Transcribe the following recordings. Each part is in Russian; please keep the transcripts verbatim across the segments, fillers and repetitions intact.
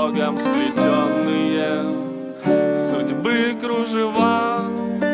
Богом сплетенные судьбы кружева.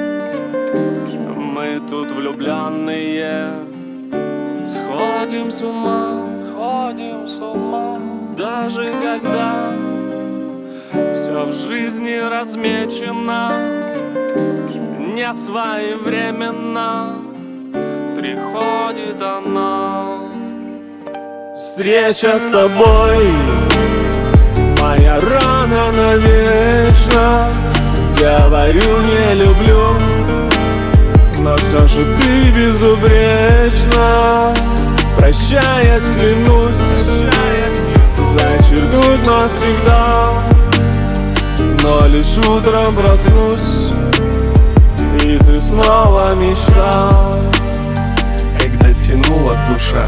Мы тут влюбленные сходим с ума, сходим с ума. Даже когда все в жизни размечено, не своевременно приходит она. Встреча с тобой, моя рана навечно. Говорю, не люблю, но все же ты безупречна. Прощаясь, клянусь, зачеркнуть навсегда. Но лишь утром проснусь, и ты снова мечта. Когда тянула душа,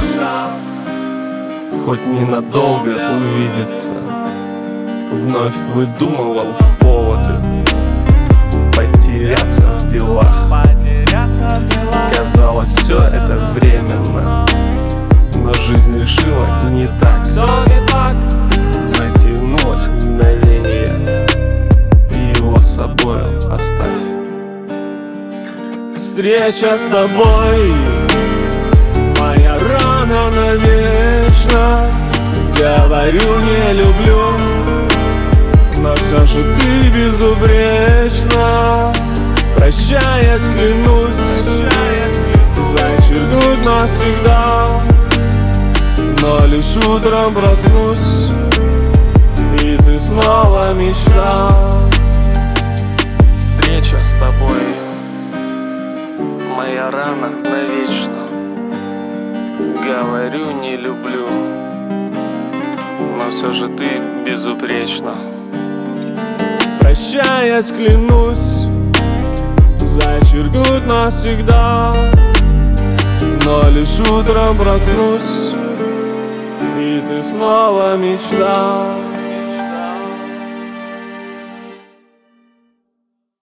хоть ненадолго увидеться, вновь выдумывал поводы потеряться в делах. Казалось, все это временно, но жизнь решила не так. Все не так. Затянулось мгновение, и его с собой оставь. Встреча с тобой, моя рана навечно. Говорю, не люблю, но все же ты безупречна. Прощаясь, клянусь, зачеркнуть навсегда. Но лишь утром проснусь, и ты снова мечта. Встреча с тобой, моя рана навечно. Говорю, не люблю, но все же ты безупречна. Прощаясь, клянусь, зачеркнуть навсегда. Но лишь утром проснусь, и ты снова мечта.